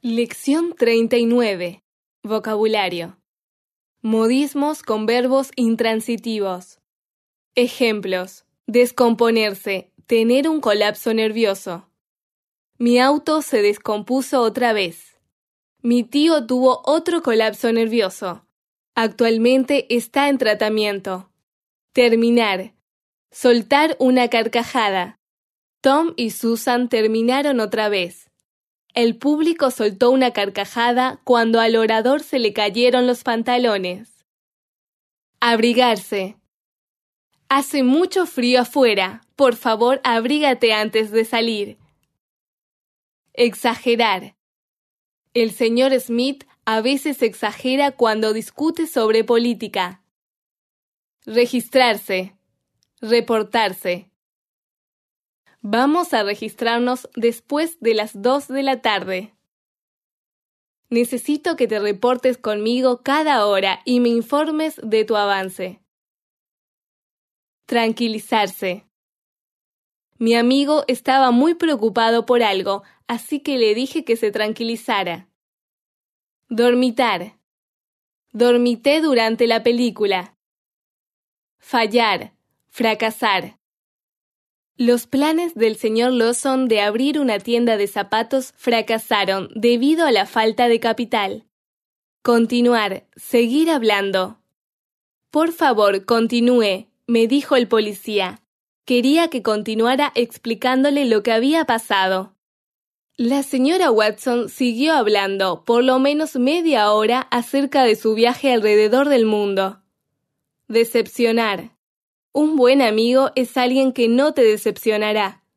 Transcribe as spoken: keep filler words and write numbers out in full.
Lección treinta y nueve. Vocabulario. Modismos con verbos intransitivos. Ejemplos. Descomponerse, tener un colapso nervioso. Mi auto se descompuso otra vez. Mi tío tuvo otro colapso nervioso. Actualmente está en tratamiento. Terminar. Soltar una carcajada. Tom y Susan terminaron otra vez. El público soltó una carcajada cuando al orador se le cayeron los pantalones. Abrigarse. Hace mucho frío afuera. Por favor, abrígate antes de salir. Exagerar. El señor Smith a veces exagera cuando discute sobre política. Registrarse. Reportarse. Vamos a registrarnos después de las dos de la tarde. Necesito que te reportes conmigo cada hora y me informes de tu avance. Tranquilizarse. Mi amigo estaba muy preocupado por algo, así que le dije que se tranquilizara. Dormitar. Dormité durante la película. Fallar. Fracasar. Los planes del señor Lawson de abrir una tienda de zapatos fracasaron debido a la falta de capital. Continuar, seguir hablando. Por favor, continúe, me dijo el policía. Quería que continuara explicándole lo que había pasado. La señora Watson siguió hablando por lo menos media hora acerca de su viaje alrededor del mundo. Decepcionar. Un buen amigo es alguien que no te decepcionará.